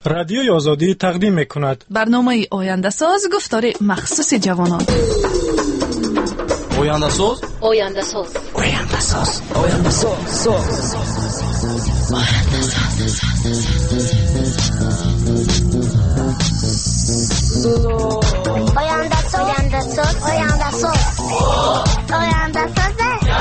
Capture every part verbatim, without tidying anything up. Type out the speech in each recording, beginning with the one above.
رادیوی آزادی تقدیم می‌کند برنامه آینده ساز گفتار مخصوص جوانان. آینده ساز آینده ساز آینده ساز آینده ساز آینده ساز آینده ساز آینده ساز آینده ساز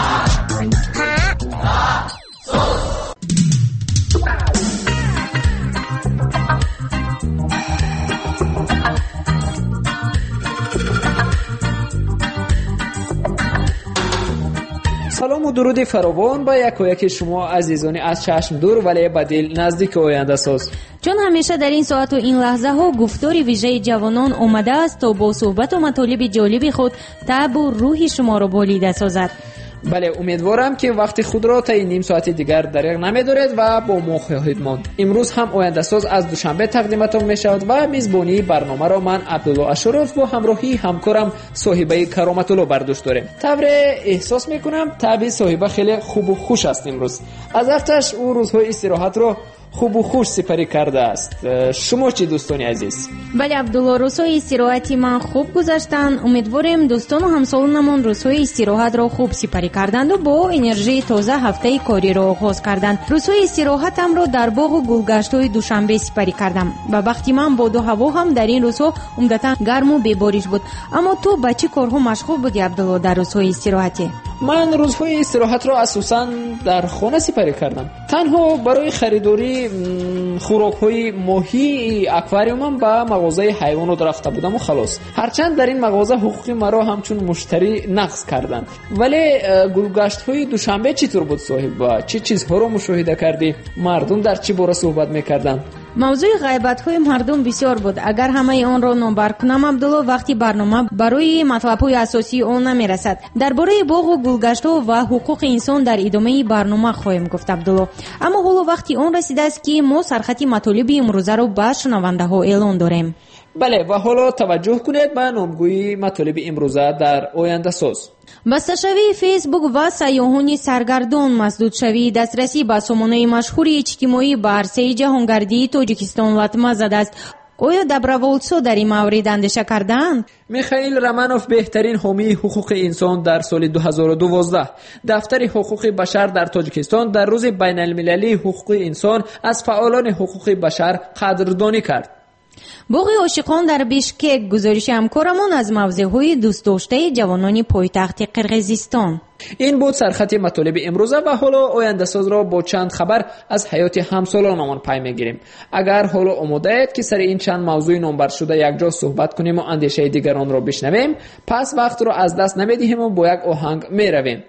سلام و درود فراوان با یک و یک شما عزیزانی از چشم دور ولی با دل نزدیک آینده ساز. چون همیشه در این ساعت و این لحظه ها گفتار ویژه جوانان آمده است تا با صحبت و مطالب جالب خود طبع و روح شما را بالیده سازد. بله، امیدوارم که وقت خود را تا این نیم ساعت دیگر دریغ نمی‌دارید و با ما خواهید ماند. امروز هم آینده ساز از دوشنبه تقدیمتان می‌شود و میزبانی برنامه را من عبدالله اشرف با همراهی همکارم صاحبه کرامت الله برداشت داریم. طبعا احساس می‌کنم طبع صاحبه خیلی خوب و خوش است امروز. از وقتش او روزهای استراحت را خوب و خوش سپری کرده است. شما چی دوستانی عزیز؟ بله عبدالله، روزهای استراحتی من خوب گذشتن. امیدواریم دوستان و همسالانمان روزهای استراحت را خوب سپری کردند و با انرژی تازه هفته کاری را آغاز کردند. روزهای استراحتم را در باغ و گلگشت‌های دوشنبه سپری کردم. به وقتی من باد و هوا هم در این روزها عمدتاً گرم و بی‌بارش بود. اما تو با چه کارها مشغول بودی عبدالله در روزهای استراحتی؟ من روزهای استراحت را اساساً در خانه سپری کردم. تنها برای خریداری خوراک‌های ماهی اکواریومم به مغازه حیوانات رفته بودم و خلاص. هرچند در این مغازه حقوق مرا همچون مشتری نقض کردند. ولی گلگشت‌های دوشنبه چطور بود صاحب؟ چه چیزها را مشاهده کردی؟ مردم در چه باره صحبت می‌کردند؟ موضوع غیبت‌های مردم بسیار بود. اگر همه آن را نامبر کنم عبدالله، وقتی برنامه برای مطلب‌های اساسی آن نمی‌رسد. درباره باغ و گلگشت‌ها و حقوق انسان در ادامه برنامه خواهیم گفت عبدالله. اما حالا وقتی آن رسیده است که ما سرخط مطالب امروزه را به شنونده‌ها اعلان داریم. بله، و حالا توجه کنید به نامگویی مطالب امروزه در آینده ساز. بسته شوی فیسبوک و سیاحان سرگردان مسدود شوی دسترسی به سامانه مشهور اجتماعی به عرصه جهانگردی تاجیکستان لطمه زده است. آیا دبروولتسو در این مورد اندیشه کردند؟ میخائیل رامانوف، بهترین حامی حقوق انسان در سال دو هزار و دوازده، دفتر حقوق بشر در تاجیکستان در روز بین المللی حقوق انسان از فعالان حقوق بشر قدردانی کرد. باغ عاشقان در بیشکک، گزارش همکارمان از موضوعهای دوست داشته جوانان پایتخت قرقیزستان. این بود سرخط مطالب امروزه و حالا آینده ساز را با چند خبر از حیات همسالانمان پی میگیریم. اگر حالا آماده اید که سر این چند موضوع نامبر شده یک جا صحبت کنیم و اندیشه دیگران را بشنویم، پس وقت را از دست نمیدهیم و با یک آهنگ میرویم.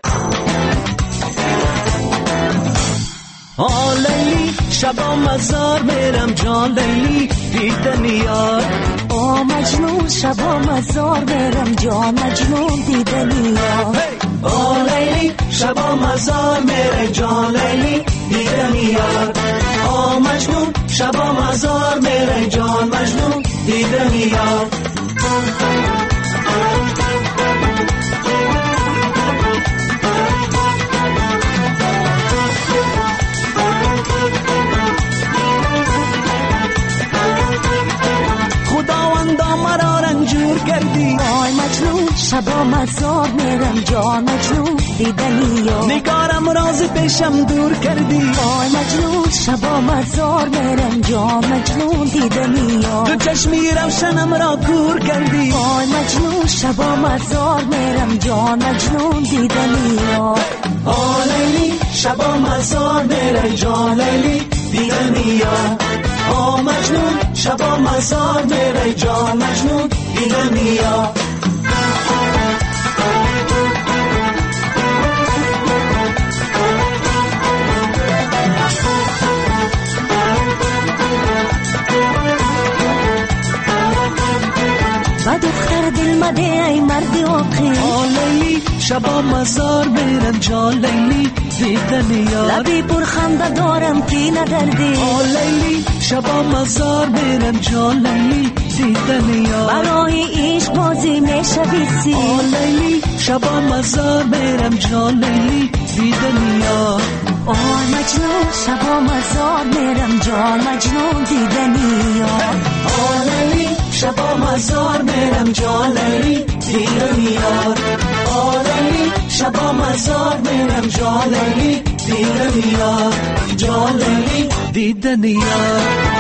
آه لیلی شبا مزار میرم جان لیلی دیدن یار. آه مجنون شبا مزار میرم جان مجنون دیدن یار. آه لیلی شبا مزار میرم جان لیلی دیدن یار. آه مجنون شبا مزار میرم جان مجنون دیدن یار. آی مجنون شبا مزار میرم جان مجنون دیدنی یا. نگارم راز پیشم دور کردی. آی مجنون شبا مزار میرم جان مجنون دیدنی یا. تو چشمی روشنم را کور کردی. آی مجنون شبا مزار میرم جان مجنون دیدنی یا. آه لیلی شبا مزار میرم جان لیلی دیدنی یا. آه مجنون شبا مزار میرم جان مجنون دیدنی یا. با دختر دل مده ای مرد آقی. آه لیلی شبا مزار میرم جان لیلی دیدن یار. لبی پر خنده دارم که ندردی. آه لیلی شبا مزار میرم جان لیلی دیدن یار. برای عشق بازی میشوی سی. آه لیلی شبا مزار میرم جان لیلی دیدن یار. آی مجنون شبا مزار میرم جان مجنون دیدنی یار آللی شبا مزار میرم جان لیلی دیدنی یار آللی شبا مزار میرم جان لیلی دیدنی یار جان لیلی دیدنی یار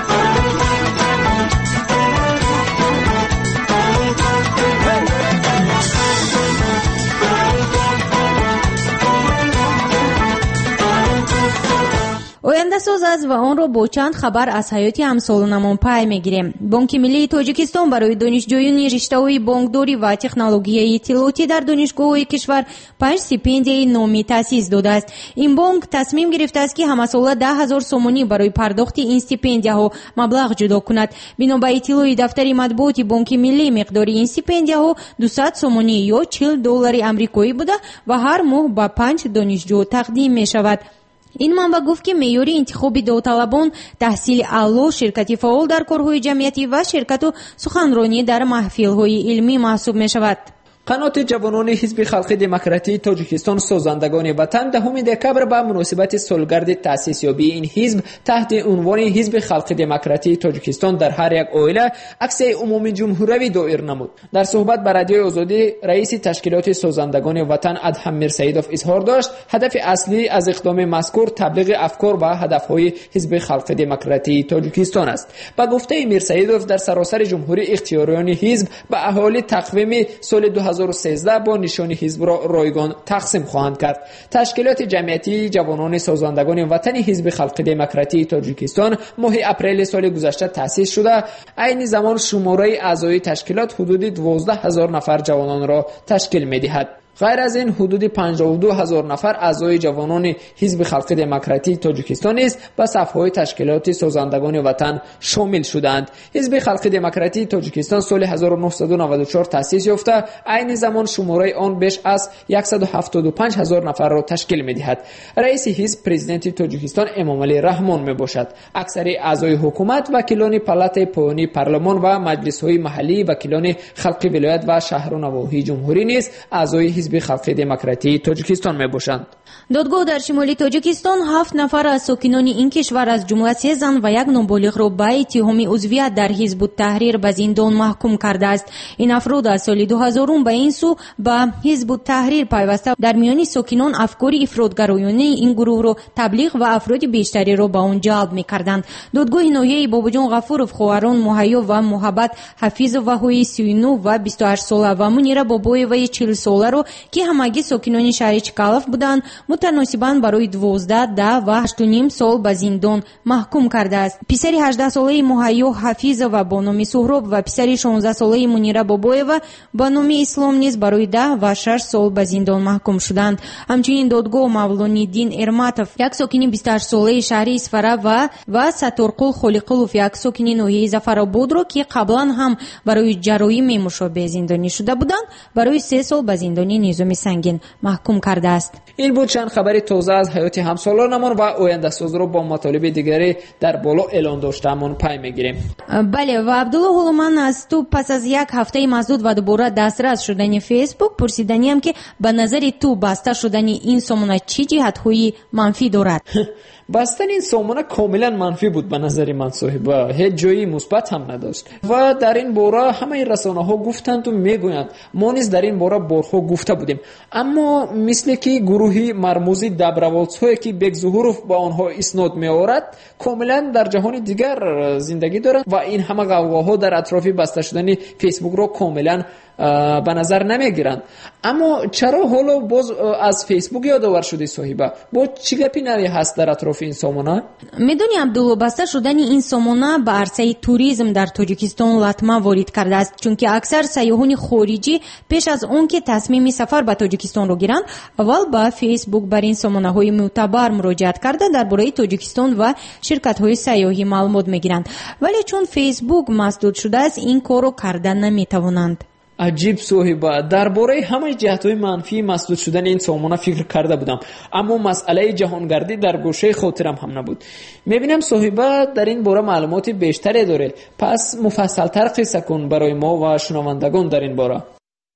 آینده ساز است و آن را با چند خبر از حیات همسالانمان پی میگیریم. بانک ملی تاجیکستان برای دانشجویان رشته‌های بانکداری و تکنولوژی اطلاعاتی در دانشگاه‌های کشور پنج استیپندیای نامی تأسیس داده است. این بانک تصمیم گرفته است که همساله ده هزار سومانی برای پرداخت این استیپندیاها مبلغ جدا کند. بنا به اطلاع دفتر مطبوعات بانک ملی مقدار این استیپندیاها دویست سومانی یا چهل دلار آمریکایی بوده و هر ماه به پنج دانشجو تقدیم می شود. این منبع گفت که معیار انتخاب داوطلبان تحصیل اعلی، شرکت فعال در کارهای جمعیتی و شرکت و سخنرانی در محفل‌های علمی محسوب می شود. قنات جوانان حزب خلق دموکراتی تاجیکستان سازندگان وطن دهم دکبر به مناسبت سالگرد تأسیس یابی این حزب تحت عنوان حزب خلق دموکراتی تاجیکستان در هر یک عائله عکس عمومی جمهوری دایر نمود. در صحبت با رادیو آزادی رئیس تشکیلات سازندگان وطن ادهم میرسیدوف اظهار داشت هدف اصلی از اقدام مذکور تبلیغ افکار و هدفهای حزب خلق دموکراتی تاجیکستان است. با گفته میرسیدوف در سراسر جمهوری اختیاریان حزب به اهالی تقویم سال دو هزار و سیزده با نشان حزب را رایگان تقسیم خواهند کرد. تشکیلات جمعیتی جوانان سازندگان وطن حزب خلق دموکراتی تاجیکستان ماه اپریل سال گذشته تأسیس شده. عین زمان شماره اعضای تشکیلات حدود دوازده هزار نفر جوانان را تشکیل می‌دهد. غیر از این حدود پنجاه و دو هزار نفر اعضای جوانان حزب خلق دموکراتی تاجیکستان است به صف‌های تشکیلات سازندگان وطن شامل شدند. حزب خلق دموکراتی تاجیکستان سال هزار و نهصد و نود و چهار تأسیس یافته. عین زمان شماره آن بیش از صد و هفتاد و پنج هزار نفر را تشکیل می‌دهد. رئیس حزب پرزیدنت تاجیکستان امامعلی رحمان میباشد. اکثر اعضای حکومت وکیلان پالات پایانی پارلمان و مجلس‌های محلی وکیلان خلق ولایت و شهر و نواحی جمهوری نیز اعضای حزب خلق دموکراتی تاجیکستان میباشند. دادگاه در شمال تاجیکستان هفت نفر از ساکنان این کشور از جمله سه زن و یک نابالغ را به اتهام عضویت در حزب التحریر به زندان محکوم کرده است. این افراد از سال دو هزار به این سو به حزب التحریر پیوسته در میان ساکنان افکار افراطگرایانه این گروه را تبلیغ و افراد بیشتری را به آن جلب میکردند. دادگاه ناحیه باباجان غفورов خواهران مهیا و محبت حفیظ وحوی سی و نه و بیست و هشت ساله و منیره بابایوی چهل ساله را که همگی ساکنان شهر چکالف بودند متناسباً برای دوازده ده و هشت و نیم سال به زندان محکوم کرده است. پسر هجده ساله مهیا حفیظ و با نام سهراب و پسر شانزده ساله منیره بابایوی با نام اسلام نیز برای ده و شش سال به زندان محکوم شدند. همچنین دادگاه مولانیدین ارماتов یک ساکن بیست و هشت ساله شهر اسفره و و ستارقل خلیقلوف یک ساکن ناحیه ظفرآباد را که قبلا هم برای جرایم مشابه زندانی شده بودند برای سه سال به زندان نظام سنگین محکوم کرده است. این بود چند خبر تازه از حیات همسالانمان و آینده ساز را با مطالب دیگری در بالا اعلان داشته‌مان پی میگیریم. بله و عبدالله حالا من از تو پس از یک هفته مزدود و دوباره دسترس شدن فیسبوک پرسیدنیم که به نظر تو بسته شدن این سامانه چه جهت‌های منفی دارد؟ بستن این سامانه کاملا منفی بود به نظر من صاحب، هیچ جایی مثبت هم نداشت و در این باره همه رسانه‌ها گفتند و میگویند ما نیز در این باره بارها گفته بودیم، اما مثل که گروهی مرموزی دبروالس‌هایی که بیگ ظهورов با آنها اسناد می‌آورد کاملا در جهان دیگر زندگی دارند و این همه غوغاها در اطراف بسته شدن فیسبوک را کاملا به نظر نمیگیرند. اما چرا حالا باز از فیسبوک یادآور شدی صاحبه؟ با چی گپی نوی هست در اطراف این سامانه؟ میدونی عبدالله بسته شدن این سامانه به عرصه توریسم در تاجیکستان لطمه وارد کرده است، چون که اکثر سیاحان خارجی پیش از اون که تصمیم سفر به تاجیکستان رو گیرند اول به فیسبوک بر این سامانه های معتبر مراجعت کرده درباره تاجیکستان و شرکت های سیاحی معلومات میگیرند، ولی چون فیسبوک مسدود شده است این کارو کردن نمیتوانند. عجیب صاحبه، درباره همه جهت‌های منفی مسدود شدن این سامانه فکر کرده بودم، اما مسئله جهانگردی در گوشه خاطرم هم نبود. میبینم صاحبه در این باره معلومات بیشتری داره، پس مفصل‌تر قصه کن برای ما و شنوندگان در این باره.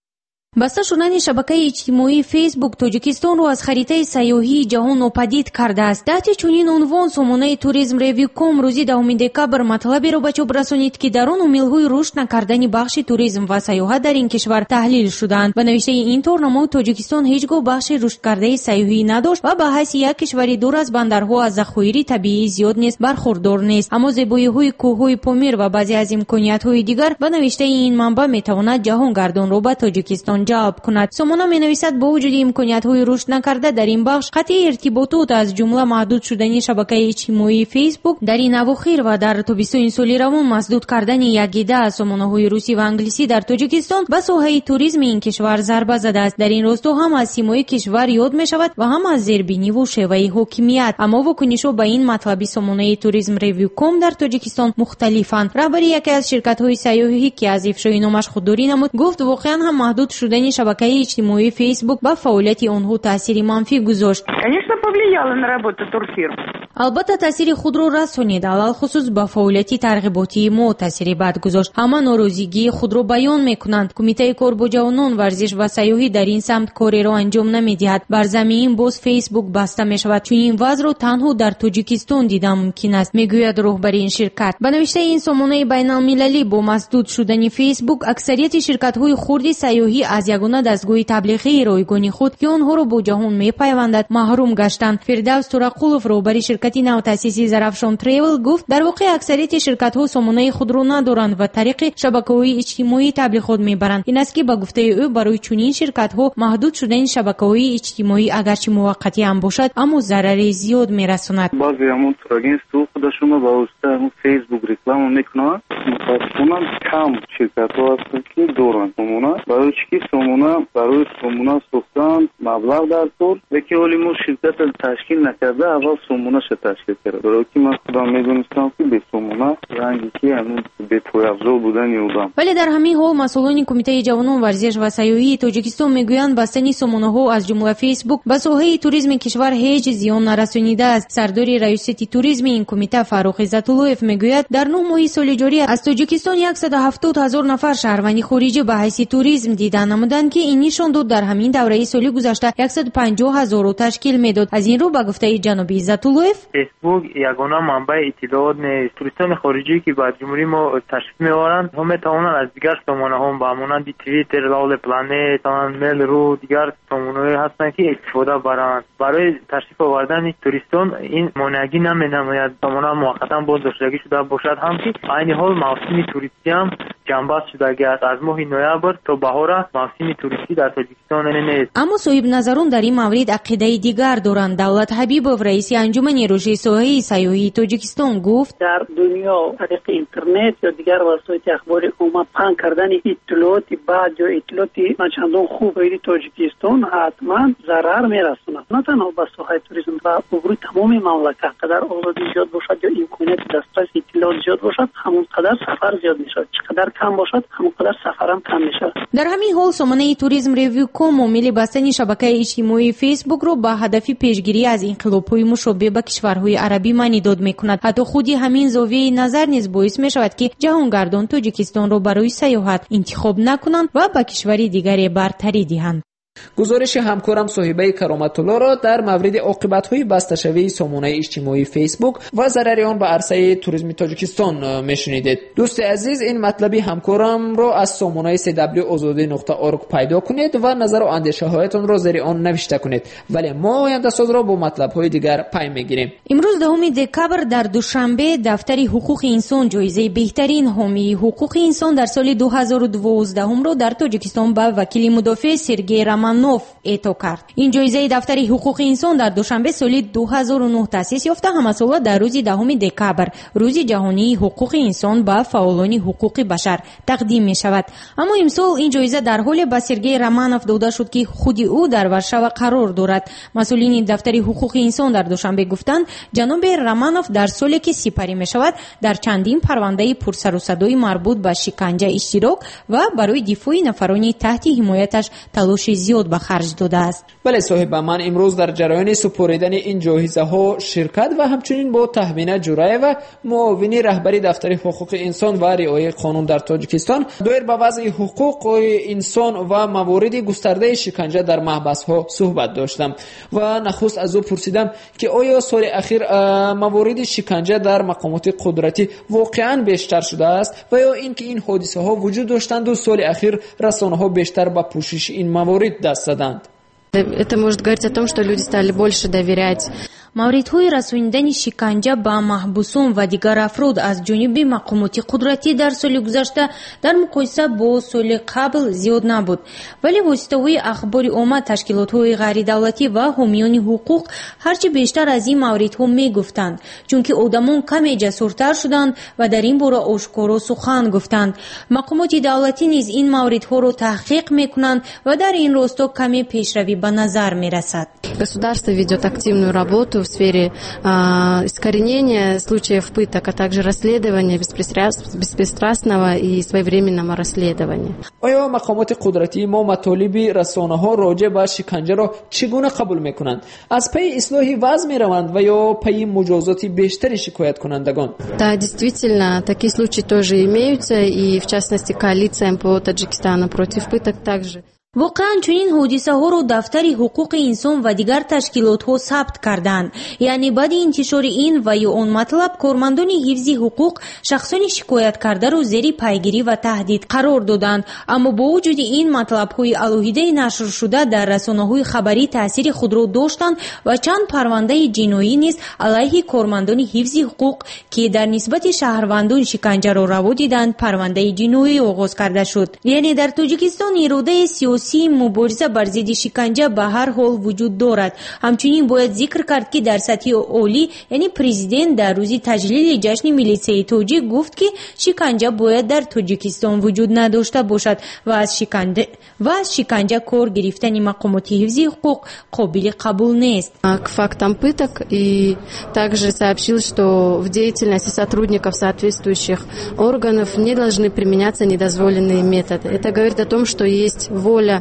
баста шудани шабакаи иҷтимоии фейсбук тоҷикистонро аз харитаи сайёҳии ҷаҳон нопадид кардааст. таҳти чунин унвон сомонаи туризм ревиком рӯзи дahumi декабр матлаберо ба чоп расонид ки дар он умилҳои рушд накардани бахши туризм ва сайёҳат дар ин кишвар таҳлил шуданд. ба навиштаи ин торнамо тоҷикистон ҳеҷ гоҳ бахши рушдкардаи сайёҳӣ надошт ва ба ҳайси як кишвари дур аз бандарҳо аз захоири табиӣ зиёд низ бархурдор нест. аммо зебоиҳои кӯҳҳои помир ва баъзе аз имкониятҳои дигар ба навиштаи ин манбаъ метавонад ҷаҳонгардонро ба тоҷикистон ҷалб кунад. сомона менависад бо вуҷуди имкониятҳои рушд накарда дар ин бахш қатъи иртиботот аз ҷумла маҳдуд шудани шабакаи иҷтимоии фейсбук дар ин авохир ва дар тобистони соли равон масдуд кардани як гида аз сомонаҳои русӣ ва англисӣ дар тоҷикистон ба соҳаи туризми ин кишвар зарба задааст. дар ин росто ҳам аз симои кишвар ёд мешавад ва ҳам аз зербиниву шеваи ҳокимият. аммо вокунишҳо ба ин матлаби сомонаи туризм ревиком дар тоҷикистон мухталифанд. раҳбари яке аз ширкатҳои сайёҳӣ ки аз ифшои номаш худдорӣ намуд гуфт воқеан ҳам маҳдуд шудани шабакаи иҷтимоии фейсбук ба фаъолияти онҳо таъсири манфӣ гузошт. Конечно, повлияло на работу турфирм. албатта таъсири худро расонид. алалхусус ба фаъолияти тарғиботии мо таъсири бад гузошт. ҳама норозигии худро баён мекунанд. кумитаи кор бо ҷавонон, варзиш ва сайёҳӣ дар ин самт кореро анҷом намедиҳад. бар замин боз фейсбук баста мешавад. чунин вазъро танҳо дар тоҷикистон дидан мумкин аст, мегӯяд роҳбари ин ширкат. ба навиштаи ин сомонаи байналмилалӣ бо масдуд шудани фейсбук аксарияти ширкатҳои хурди сайёҳӣ аз ягона дастгоҳи таблиғии ройгони худ ки онҳоро бо ҷаҳон мепайвандад маҳрум гаштанд. фирдавс турақулов, роҳбари ширкати навтаъсиси Зарафшон Travel, гуфт дар воқеъ аксарияти ширкатҳо сомонаи худро надоранд ва тариқи шабакаҳои иҷтимоӣ таблиғот мебаранд. ин аст ки ба гуфтаи ӯ барои чунин ширкатҳо маҳдуд шудани шабакаҳои иҷтимоӣ агарчи муваққатӣ ҳам бошад, аммо зарари зиёд мерасонад. баъзе ҳамон турагентство худашон ба восита ҳамон фейсбук реклама мекунанд. мутаассифона кам ширкатҳо ҳастанд ки доранд сомона. барои чӣ ки сомона барои сомона сохтан маблағ дар кор, леки ҳоли мо ширката ташкил накарда аввал сомонаша ташкил карда. барои ки ман худам медонистам ки бе сомона ранги ки ҳамон бепояфзол будани одам. вале дар ҳамин ҳол масъулони кумитаи ҷавонон, варзиш ва сайёҳии тоҷикистон мегӯянд бастани сомонаҳо аз ҷумла фейсбук ба соҳаи туризми кишвар ҳеҷ зиён нарасонидааст. сардори раёсати туризми ин кумита Фаррух Иззатуллоев мегӯяд дар нӯҳ моҳи соли ҷорӣ аз тоҷикистон яксаду ҳафтод ҳазор нафар шаҳрванди хориҷӣ ба ҳайси туризм дидан намуданд ки ин нишон дод дар ҳамин давраи соли гузашта яксаду панҷоҳ ҳазорро ташкил медод. аз ин рӯ ба гуфтаи ҷаноби Иззатуллоев, фейсбук ягона манбаи иттилоот нест. туристони хориҷӣ ки ба ҷумҳурии мо ташриф меоранд, ҳо метавонанд аз дигар сомонаҳо ба монанди Twitter, Lawle Planet, Mail.ru дигар сомонаҳое ҳастанд ки истифода баранд. барои ташриф овардани туристон ин монеагӣ наменамояд. сомона муваққатан боздоштагӣ шуда бошад ҳам ки айни ҳол мавсими туристӣ ҳам ҷанбаст шудагӣ аст. аз моҳи ноябр то баҳора мавсими туристӣ дар тоҷикистон нест. аммо соҳибназарон дар ин маврид ақидаи дигар доранд. давлат ҳабибов, раиси анҷумани рушди соҳаи сайёҳии тоҷикистон, гуфт: дар дунё тариқи интернет ё дигар васоити ахбори умма паҳн кардани иттилооти баъд ё иттилооти начандон хуб оиди тоҷикистон ҳатман зарар мерасонад, на танҳо ба соҳаи туризм ва обрӯи тамоми мамлакат. қадар озодӣ зиёд бошад ё имконияти дастрас иттилоот зиёд бошад, ҳамон қадар сафар зиёд мешавад. чӣ қадар кам бошад, ҳамон қадар сафарам кам мешавад. дар ҳамин ҳол сомонаи туризм ревиком омили бастани шабакаи иҷтимоии фейсбукро ба ҳадафи пешгирӣ аз инқилобҳои мушобеҳ ба кишварҳои арабӣ маънӣ дод мекунад. ҳатто худи ҳамин зовияи назар низ боис мешавад ки ҷаҳонгардон тоҷикистонро барои сайёҳат интихоб накунанд ва ба кишвари дигаре бартарӣ диҳанд. гузориши ҳамкорам соҳибаи Кароматуллоро дар мавриди оқибатҳои басташавии сомонаи иҷтимоии фейсбук ва зарари он ба арсаи туризми тоҷикистон мешунидед. дӯсти азиз, ин матлаби ҳамкорамро аз сомонаи си дабл ю озодӣ нуқта орг пайдо кунед ва назару андешаҳоятонро зери он навишта кунед. вале мо ояндасозро бо матлабҳои дигар пай мегирем. имрӯз дahumi декабр дар душанбе дафтари ҳуқуқи инсон ҷоизаи беҳтарин ҳомии ҳуқуқи инсон дар соли ду ҳазору дувоздаҳумро дар тоҷикистон ба вакили мудофиъ Сергей Романов эъто кард. ин ҷоизаи дафтари ҳуқуқи инсон дар душанбе соли ду ҳазору нӯҳ таъсис ёфта ҳамасола дар рӯзи дahumi декабр, рӯзи ҷаҳонии ҳуқуқи инсон ба фаъолони ҳуқуқи башар тақдим мешавад. аммо имсол ин ҷоиза дар ҳоле ба Сергей Романов дода шуд ки худи ӯ дар Варшава қарор дорад. масъулини дафтари ҳуқуқи инсон дар душанбе гуфтанд ҷаноби Романов дар соле ки сипарӣ мешавад дар чандин парвандаи пурсарусадои марбут ба шиканҷа иштирок ва барои дифои нафарони таҳти ҳимояташ талоши зиёд زیاد به خرج داده است. بله صاحب، من امروز در جریان سپردن این جایزه ها شرکت و همچنین با تهمینه جورایeva معاون رهبری دفتر حقوق انسان و رعایت قانون در تاجیکستان دایر به وضع حقوق انسان و موارد گسترده شکنجه در محبس ها صحبت داشتم و نخست از او پرسیدم که آیا سال اخیر موارد شکنجه در مقامات قدرتی واقعا بیشتر شده است و یا اینکه این حادثه ها وجود داشتند و سال اخیر رسانه ها بیشتر به پوشش این موارد دست زدند. Это может говорить о том, что люди стали больше доверять. موردهای رسانیدن شکنجه به محبوسان و دیگر افراد از جانب مقامات قدرتی در سال گذشته در مقایسه با سال قبل زیاد نبود، ولی واسطه‌های اخبار عامه، تشکیلات‌های غیر دولتی و حامیان حقوق هرچی بیشتر از این موردها میگفتند، چون که آدمان کمی جسورتر شدند و در این باره آشکارا سخن گفتند. مقامات دولتی نیز این موردها را تحقیق میکنند و در این راستا کمی پیشروی به نظر میرسد. Государство ведет активную работу в сфере э, искоренения случаев пыток, а также расследования, беспристрастного и своевременного расследования. آیا مقامات قدرتی ما مطالب رسانه‌ها راجع به شکنجه را چگونه قبول می‌کنند؟ از پی اصلاح وضع می‌روند و یا پی مجازات بیشتری شکایت کنندگان؟ Да, действительно, такие случаи тоже имеются, и в частности коалиция по Таджикистану против пыток также. واقعا چنین حادثه ها رو دفتر حقوق انسان و دیگر تشکیلات ها ثبت کردند. یعنی بعد انتشار این و یا اون مطلب کارمندان حفظ حقوق شخصان شکایت کرده رو زیر پیگیری و تهدید قرار دادند، اما با وجود این مطلب های الهیده نشر شده در رسانه های خبری تاثیر خود را داشتند و چند پرونده جنایی نیز علیه کارمندان حفظ حقوق که در نسبت شهروندان شکنجه را روا دیدند پرونده جنایی آغاز کرده شد. یعنی در تاجیکستان اراده سیاسی مبارزه بر ضد شکنجه به هر حال وجود دارد. همچنین باید ذکر کرد که در سطح عالی یعنی پرزیدنت در روز تجلیل جشن ملی تاجیک گفت که شکنجه باید در تاجیکستان وجود نداشته باشد و از شکنجه و از شکنجه کار گرفتن مقامات حفظ حقوق قابل قبول نیست. К фактам пыток и также сообщил, что в деятельности сотрудников соответствующих органов не должны применяться недозволенные методы. Это говорит о том, что есть воля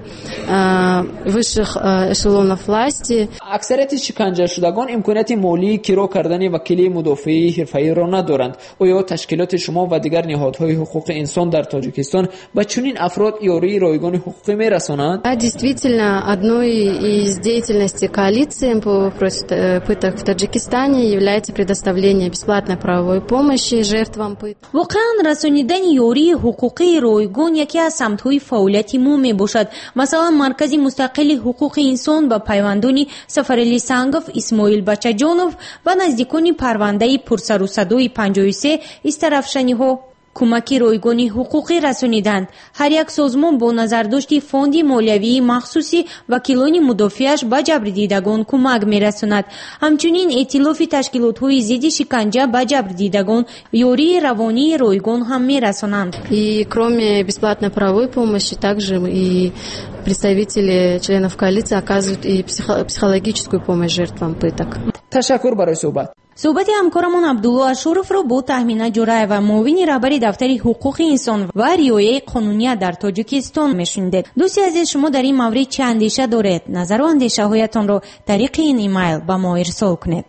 высших эшелонов власти. اکثریت شکنجه شدگان امکانیت مالی کرا کردن وکیل مدافع حرفه‌ای را ندارند. آیا تشکیلات شما و دیگر نهادهای حقوق انسان در تاجیکستان به چنین افراد یاری رایگان حقوقی می‌رسانند؟ Да, действительно, одной из деятельностей коалиции по пыток в Таджикистане является предоставление бесплатной правовой помощи жертвам пыток. واقعا رسانیدن یاری حقوقی رایگان یکی از سمت‌های فعالیت ما میباشد. مثلا مرکز مستقل حقوق انسان با پیوندان سفرعلی سنگوف، اسماعیل بچه‌جانوف و نزدیکان پرونده پرسر و صدای پنجاه و سه استرافشانی ها کمکی رایگانی حقوقی رسانیدند. هر یک سازمان با نظرداشت فوند مالیوی مخصوصی وکیلان مدافعش به جبر دیدگان کمک میرساند. همچنین ائتلاف تشکیلات‌های ضد شکنجه به جبر دیدگان یاری روانی رایگان هم میرسانند. И кроме бесплатной правовой помощи также и представители членов коалиции оказывают и психологическую помощь жертвам пыток. تشکر برای صحبت. صحبت همکارمون عبدالله اشرف را با تهمینه جورایeva معاون رهبری دفتر حقوق انسان و رعایت قانونی در تاجیکستان میشنیدید. دوستی عزیز، شما در این مورد چه اندیشه دارید؟ نظر و اندیشه هایتان را طریق این ایمیل به ما ارسال کنید.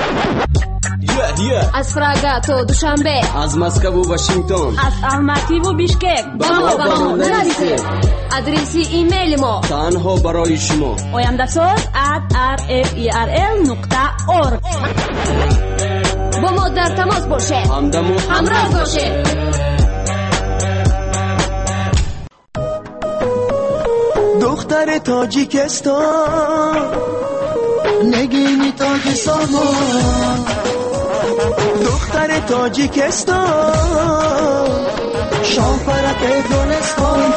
Yeah, yeah. از پراگا تا دوشنبه، از مسکو و واشنگتن، از الماتی و بیشکک با ما با ما نرسید. ادرسی ایمیل ما تنها برای شما oyandasol at r f e r l nokta org. با ما در تماس باشه، همدم و همراه باشه. دختر تاجیکستان نگینی تاج سامان، دختر تاجیکستان شاپرک دونستان،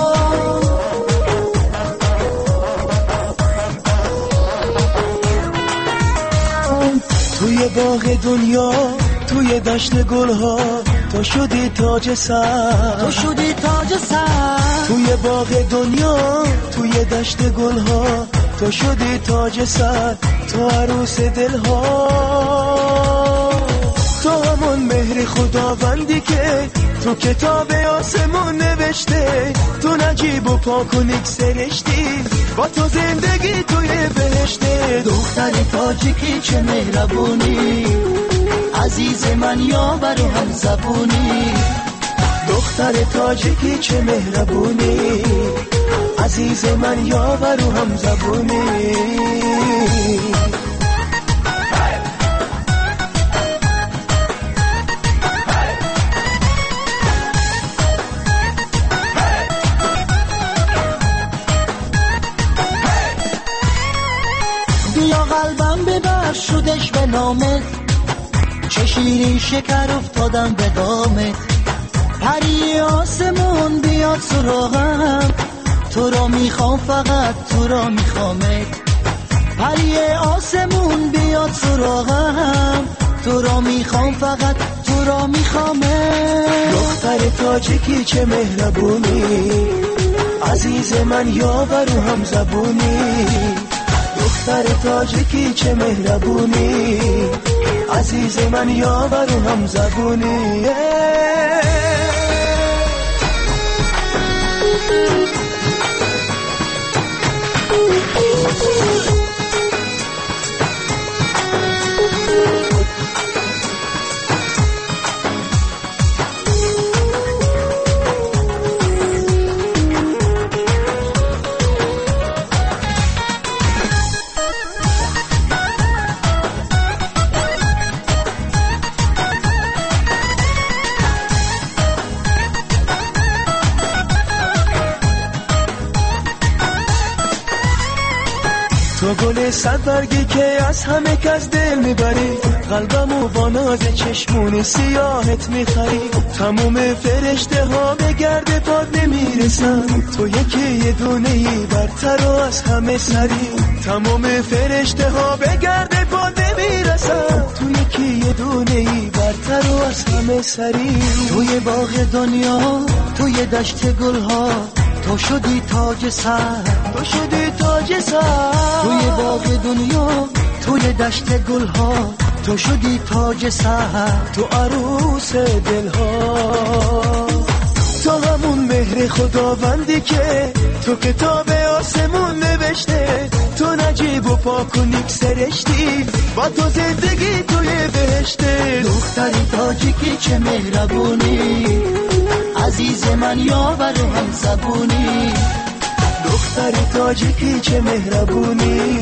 توی باغ دنیا توی دشت گلها تو شدی تاج سر، تو شدی تاج سر، توی باغ دنیا توی دشت گلها تو شدی تاج سر، تو عروس دلها، تو همون مهر خداوندی که تو کتاب آسمون نوشته، تو نجات نجیب و پاک و نیک سرشتی با تو زندگی توی بهشته. دختر تاجیکی چه مهربونی عزیز من یاور و هم زبونی. دختر تاجیکی چه مهربونی عزیز من یاور و هم زبونی. بیا قلبم ببر شدش به نامت، چه شیرین شکر افتادم به دامت. پری آسمون بیاد سراغم، تو را میخوام فقط تو را میخوامت. پری آسمون بیاد سراغم، تو را میخوام فقط تو را میخوامت. دختر تاجیکی چه مهربونی عزیز من یاور و هم زبونی. دختر تاجیکی چه مهربونی عزیز من یاور و هم زبونی. تو گل صد برگی که از همه کس دل میبری، قلبمو با ناز چشمون سیاهت میخری. تموم فرشته ها به گرد پاد نمیرسن، تو یکی یه دونه ای برتر و از همه سری. تموم فرشته ها به گرد پاد نمیرسن، تو یکی یه دونه ای برتر و از همه سری. توی باغ دنیا توی دشت گل ها تو شدی تاج سر، تو شدی تاج سر. توی باغ دنیا توی دشت گل ها تو شدی تاج سر، تو عروس دل ها. تو همون مهر خداوندی که تو کتاب آسمون نوشته. تو نجیب و پاک و نیک سرشتی با تو زندگی توی بهشته. دختری تاجیکی چه مهربونی عزیز من یاور و هم زبونی. دختر تاجیکی چه مهربونی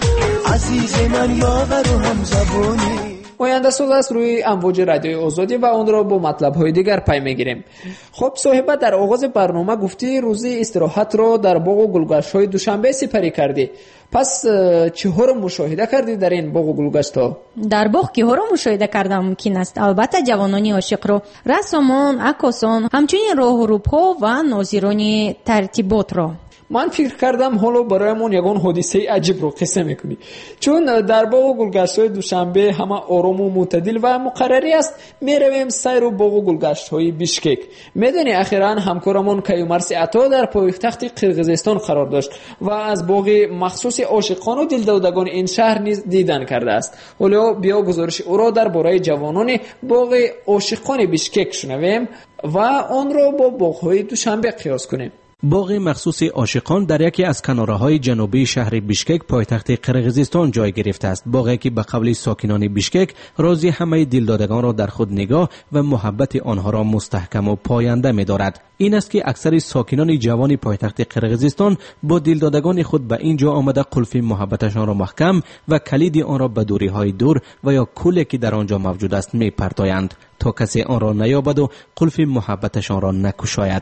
عزیز من یاور و هم زبونی. آینده ساز است روی امواج رادیوی آزادی و اون را با مطلب‌های دیگر پی می‌گیریم. خب صاحبه در آغاز برنامه گفتی روزی استراحت را در باغ و گلگشت‌های دوشنبه سپری کردی. پس چه ها را مشاهده کردی در این باغ و گلگشت‌ها؟ در باغ که ها را مشاهده کردم ممکن است البته جوانانی عاشق را، رسامان، عکاسان، همچنین راهروها و ناظران ترتیبات را. من فکر کردم حالا برایمون یگان حادثه عجیب رو قصه میکنی، چون در باغ و گلگشت‌های دوشنبه همه آرام و معتدل و مقرری است. میرویم سیر و باغ و گلگشت‌های بیشکک. میدونی اخیراً همکارمون کیومرث عطا در پایتخت قرقیزستان قرار داشت و از باغ مخصوص عاشقان و دلدادگان این شهر نیز دیدن کرده است. حالا بیا گزارش او را درباره جوانان باغ عاشقان بیشکک شنویم و آن را با باغ‌های دوشنبه قیاس کنیم. باغ مخصوص عاشقان در یکی از کناره‌های جنوبی شهر بیشکک پایتخت قرقیزستان جای گرفته است. باغی که به قول ساکنان بیشکک راضی همه دلدادگان را در خود نگاه و محبت آنها را مستحکم و پاینده می‌دارد. این است که اکثر ساکنان جوان پایتخت قرقیزستان با دلدادگان خود به اینجا آمده قلف محبتشان را محکم و کلید آن را به دوری‌های دور و یا کولی که در آنجا موجود است می‌پرتایند تا کسی آن را نیابد و قلف محبتشان را نکشاید.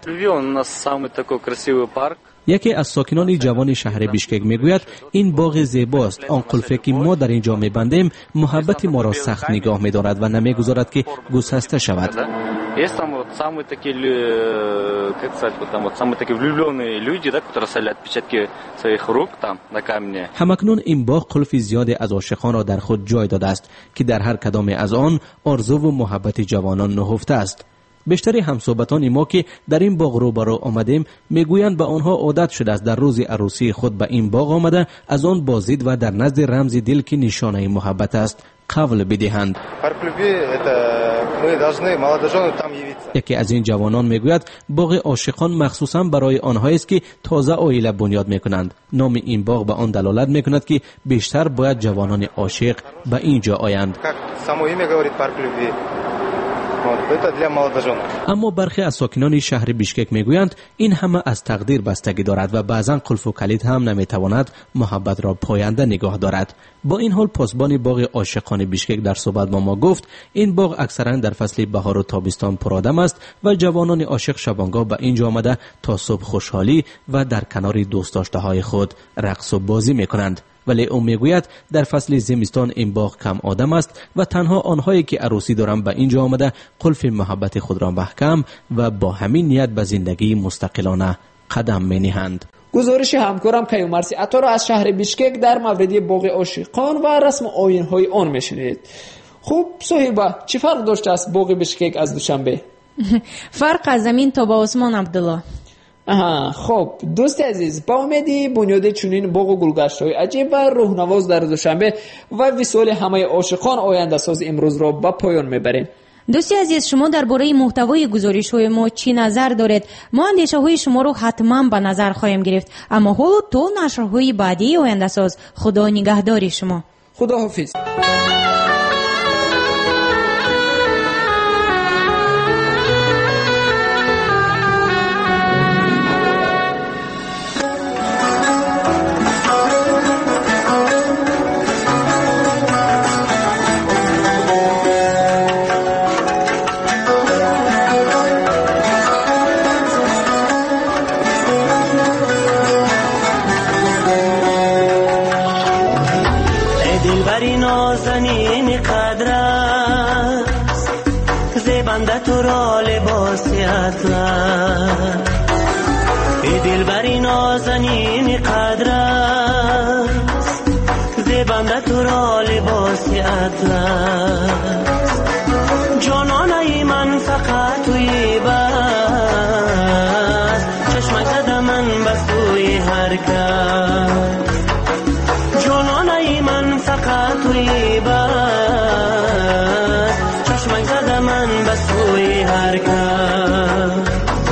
یکی از ساکنان جوان شهر بیشکک میگوید این باغ زیباست، آن قلفی که ما در اینجا میبندیم محبت ما را سخت نگاه میدارد و نمیگذارد که گسسته شود. Есть там вот самые такие, как сказать, вот там вот самые такие влюбленные люди, да, которые оставили отпечатки своих рук там на камне. همکنون این باغ قلف زیادی از عاشقان را در خود جای داده است که در هر کدام از آن آرزو و محبت جوانان نهفته است. بیشتر همصحبتان ما که در این باغ رو برو آمدیم میگویند به آنها عادت شده است در روز عروسی خود به این باغ آمده از آن بازدید و در نزد رمز دل که نشانه محبت است قول بدهند. یکی از این جوانان میگوید باغ عاشقان مخصوصا برای آنهایی است که تازه عائله بنیاد میکنند. نام این باغ به آن دلالت میکند که بیشتر باید جوانان عاشق به اینجا آیند. اما برخی از ساکنان شهر بیشکک میگویند این همه از تقدیر بستگی دارد و بعضا قلف و کلید هم نمیتواند محبت را پاینده نگاه دارد. با این حال پاسبان باغ عاشقان بیشکک در صحبت با ما گفت این باغ اکثرا در فصل بهار و تابستان پرآدم است و جوانان عاشق شبانگاه به اینجا آمده تا صبح خوشحالی و در کنار دوست داشته های خود رقص و بازی میکنند. ولی او میگوید در فصل زمستان این باغ کم آدم است و تنها آنهایی که عروسی دارند به اینجا آمده قلف محبت خود را محکم و با همین نیت به زندگی مستقلانه قدم می نهند. گزارش همکارم کیومرسی عطا را از شهر بیشکک در مورد باغ عاشقان و رسم آیین‌های آن میشنید. خب صاحبه چه فرق داشته است باغ بیشکک از دوشنبه؟ فرق از زمین تا به آسمان عبدالله. آها خب دوست عزیز، با امیدی بنیاد چنین باغ و گلگشت‌های عجیب و روحنواز در دوشنبه و وصال همه عاشقان آینده ساز امروز را به پایان میبریم. دوستی عزیز، شما درباره محتوای گزارش‌های ما چی نظر دارید؟ ما اندیشه‌های شما رو حتما به نظر خواهیم گرفت. اما حالا تا نشرهای بعدی آینده ساز، خدا نگهداری شما. خدا حافظ. نازنین قدر است زیبنده تو را لباس اطلس ای دلبری نازنین قدر است زیبنده تو را لباس اطلس جانانه من فقط توی بس چشمک زده من به سوی هر کس جانانه من فقط توی بس چشمک زده من به سوی هر کس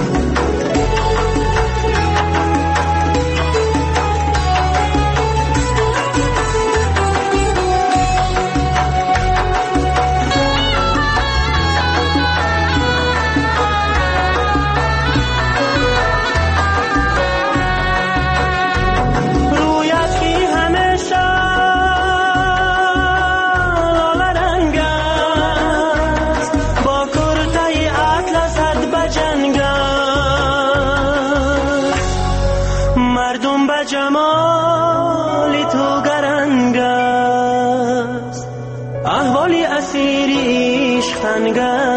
جمال تو گرنگ است احوالی اسیری عشق تنگ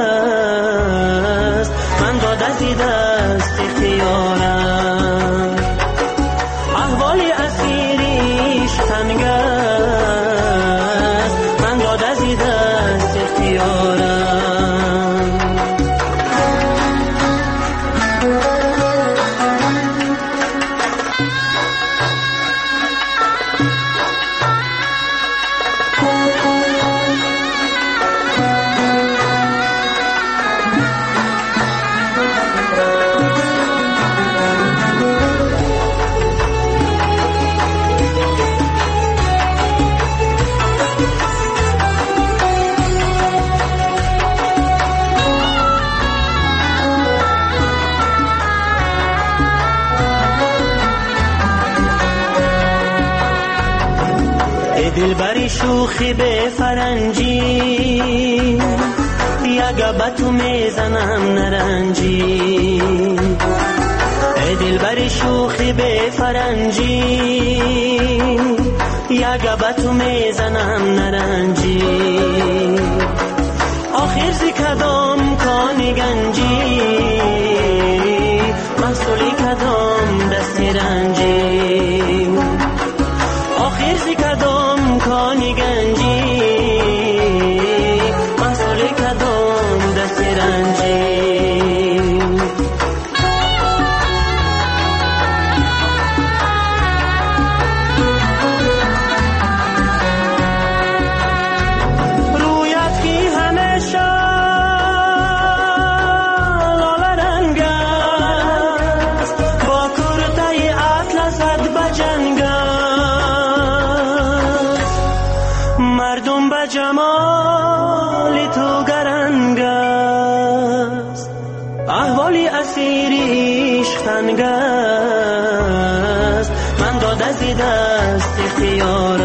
است من داده زی دست اختیارم احوالی اسیری عشق تنگ است من داده زی دست اختیارم دلبری شوخی به فرنجی یگه به تو میزنم نرنجی ای دلبری شوخی به فرنجی یگه به تو میزنم نرنجی آخر زی کدام کانی گنجی محصولی کدام دستی رنجی آخر زی کدام کانی گنجی محصول کدام دست رنجی رویت کی همیشه اسیر عشق تنگ است من داد از دست اختیار